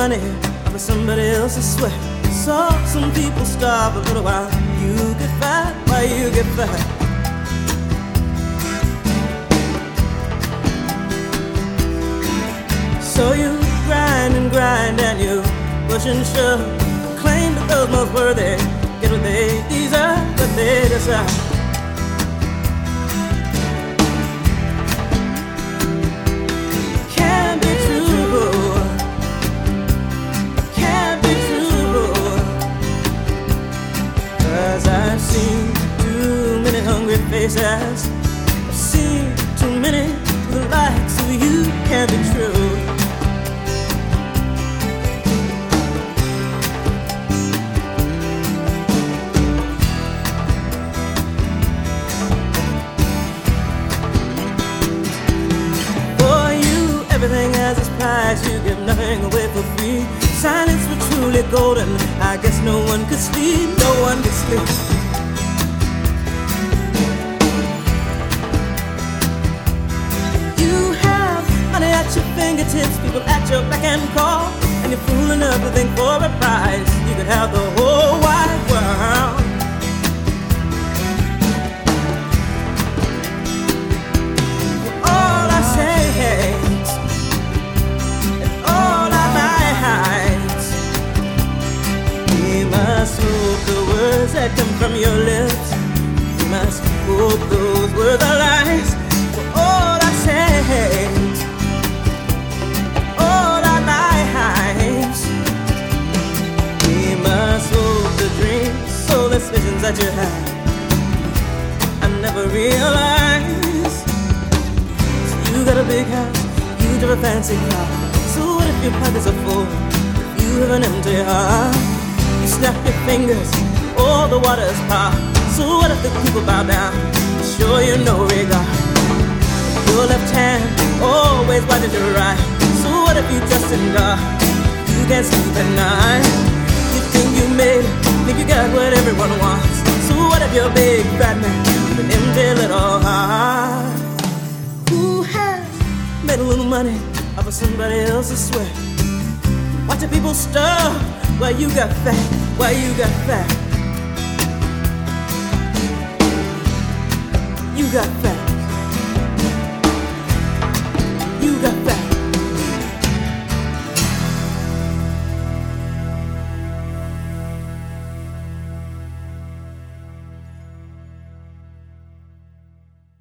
money off of somebody else's sweat. Saw some people starve a little while you get fat, while you get fat. So you grind and grind and you push and shove, claim that those most worthy get what they deserve, what they deserve. Can't be true, can't be true, 'cause I've seen too many hungry faces, I've seen too many the likes of you. Can't be true. Everything has its price, you give nothing away for free. Silence were truly golden, I guess no one could sleep, no one could sleep. You have money at your fingertips, people at your beck and call, and you're fool enough to think for a prize you could have the whole wide world. All I say, the words that come from your lips, you must hope those were the lies. For all I say, all our lives, we must hope the dreams, soulless visions that you had, I never realized. So you got a big house, you drive a fancy car. So what if your pockets are full, if you have an empty heart? You snap your fingers, all the water's pop. So what if the people bow down, show you no regard? Your left hand always watches your right. So what if you just in dark, you can't sleep at night? You think you made it, think you got what everyone wants. So what if you're a big fat man with an empty little heart? Who has made a little money off of somebody else's sweat? Watching people starve while you got fat, while you got fat. You got fat.